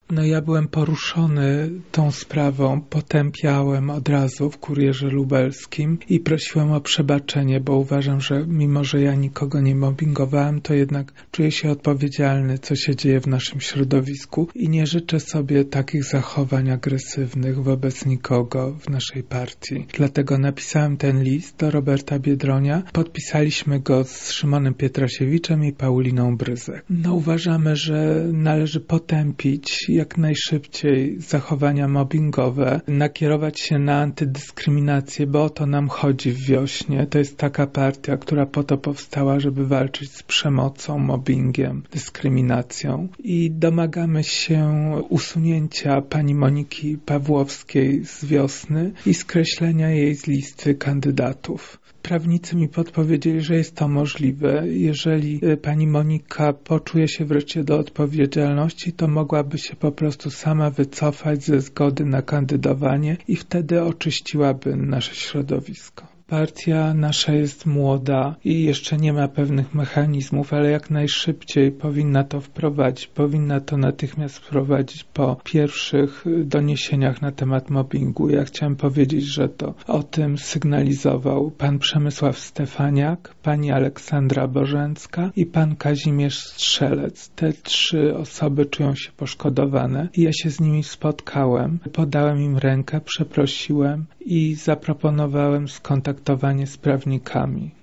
No ja byłem poruszony tą sprawą, potępiałem od razu w Kurierze Lubelskim i prosiłem o przebaczenie, bo uważam, że mimo, że ja nikogo nie mobbingowałem, to jednak czuję się odpowiedzialny, co się dzieje w naszym środowisku i nie życzę sobie takich zachowań agresywnych wobec nikogo w naszej partii. Dlatego napisałem ten list do Roberta Biedronia. Podpisaliśmy go z Szymonem Pietrasiewiczem i Pauliną Bryzek. No uważamy, że należy potępić jak najszybciej zachowania mobbingowe, nakierować się na antydyskryminację, bo o to nam chodzi w Wiośnie. To jest taka partia, która po to powstała, żeby walczyć z przemocą, mobbingiem, dyskryminacją i domagamy się usunięcia pani Moniki Pawłowskiej z Wiosny i skreślenia jej z listy kandydatów. Prawnicy mi podpowiedzieli, że jest to możliwe. Jeżeli pani Monika poczuje się wreszcie do odpowiedzialności, to mogłaby się po prostu sama wycofać ze zgody na kandydowanie i wtedy oczyściłaby nasze środowisko. Partia nasza jest młoda i jeszcze nie ma pewnych mechanizmów, ale jak najszybciej powinna to wprowadzić. Powinna to natychmiast wprowadzić po pierwszych doniesieniach na temat mobbingu. Ja chciałem powiedzieć, że to o tym sygnalizował pan Przemysław Stefaniak, pani Aleksandra Bożęcka i pan Kazimierz Strzelec. Te 3 osoby czują się poszkodowane i ja się z nimi spotkałem. Podałem im rękę, przeprosiłem i zaproponowałem skontaktowanie z prawnikami.